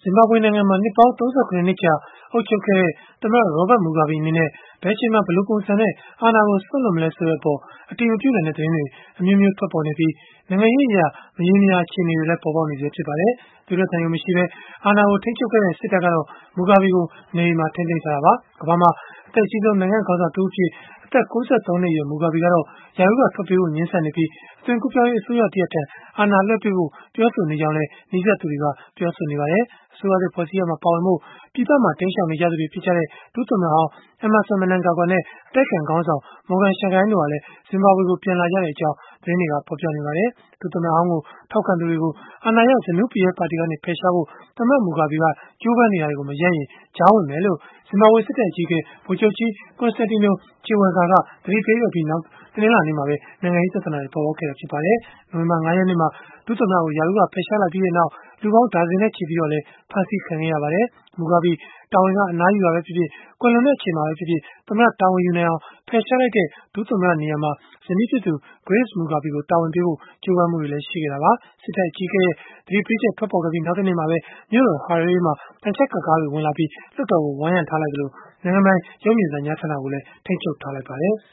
င်ဘာဘွေနိုင်ငံမှာ နှစ်ပေါင်း 37 နှစ်ကြာ အုပ်ချုပ်ခဲ့တဲ့ သမ္မတ Robert Mugabe အနေနဲ့ ဘယ်အချိန်မှာ ဘယ်လိုပုံစံနဲ့ အာဏာကို စွန့်လွှတ်မလဲ ဆိုတဲ့အပေါ် အတည်မပြုနိုင်တဲ့ သတင်းတွေ အမျိုးမျိုး ထွက်ပေါ်နေပြီး၊ နိုင်ငံရေးအရ မရေမရာ အခြေအနေတွေလည်း ပေါ်ပေါက်နေဆဲ ဖြစ်ပါတယ်။ သွေးထွက်သံယို မရှိဘဲ အာဏာကို ထိန်းချုပ်ခဲ့တဲ့ စစ်တပ်ကတော့ Mugabe ကို နေအိမ်မှာ ထိန်းသိမ်းထားတာပါ။ ကမ္ဘာမှာ အသက်အကြီးဆုံး နိုင်ငံ့ခေါင်းဆောင်တဦးအဖြစ် အသက် ၉၃ နှစ်အရွယ် Mugabe ကတော့ ရာထူးကထွက်ပေးဖို့ ငြင်းဆန်နေပြီး၊ အသွင်ကူးပြောင်းရေး အစိုးရတရပ်ထံ အာဏာလွှဲပေးဖို့ ပြောဆိုနေကြောင်းလည်း နီးစပ်သူတွေက ပြောဆိုနေပါတယ်။ အစိုးရသစ် ဖွဲ့စည်းရာမှာ ပါဝင်ဖို့ ပြည်ပမှာ တိမ်းရှောင်နေကြသူတွေ ဖြစ်ကြတဲ့ ဒုသမ္မတဟောင်း Emmerson Mnangagwa နဲ့ အတိုက်အခံခေါင်းဆောင် Morgan Tsvangirai တို့ဟာလည်း ဇင်ဘာဘွေကို ပြန်လာကြတဲ့အကြောင်း သတင်းတွေက ဖော်ပြနေပါတယ်။ ဒုသမ္မတဟောင်းကို ထောက်ခံသူတွေကို အာဏာရ ZANU-PF ပါတီကနေ ဖယ်ရှားဖို့ သမ္မတ Mugabe က ကြိုးပမ်းနေတာတွေကို မရပ်ရင် ကြားဝင်မယ်လို့ ဇင်ဘာဘွေစစ်တပ် အကြီးအကဲ ဗိုလ်ချုပ်ကြီး Constantino Chiwenga က သတိပေးခဲ့ပြီးနောက် တနင်္လာနေ့မှာပဲ နိုင်ငံရေး ပြဿနာတွေ ပေါ်ပေါက်ခဲ့တာ ဖြစ်ပါတယ်။ နိုဝင်ဘာ 5 ရက်နေ့မှာ ဒုသမ္မတကို ရာထူးက ဖယ်ရှားလိုက်ပြီးနောက် လူပေါင်း ဒါဇင်နဲ့ချီပြီးတော့လည်း ဖမ်းဆီးခံခဲ့ရပါတယ်။ Mugabe တာဝန်က အနားယူတာပဲဖြစ်ဖြစ်၊ ကွယ်လွန်တဲ့အချိန်မှာပဲဖြစ်ဖြစ် သမ္မတတာဝန်ယူနိုင်အောင် ဖယ်ရှားလိုက်တဲ့ ဒုသမ္မတနေရာမှာ ဇနီးဖြစ်သူ Grace Mugabe ကို တာဝန်ပေးဖို့ ကြိုးပမ်းမှုတွေလည်း ရှိခဲ့တာပါ။ စစ်တပ်အကြီးအကဲရဲ့ သတိပေးချက် ထွက်ပေါ်ခဲ့ပြီး နောက်တနေ့မှာပဲ မြို့တော် Harare မှာ သံချပ်ကာကားတွေ ဝင်လာပြီး လွှတ်တော်ကို ဝိုင်းရံထားလိုက်သလို၊ နိုင်ငံပိုင် ရုပ်မြင်သံကြားဌာနကိုလည်း ထိန်းချုပ်ထားလိုက်ပါတယ်။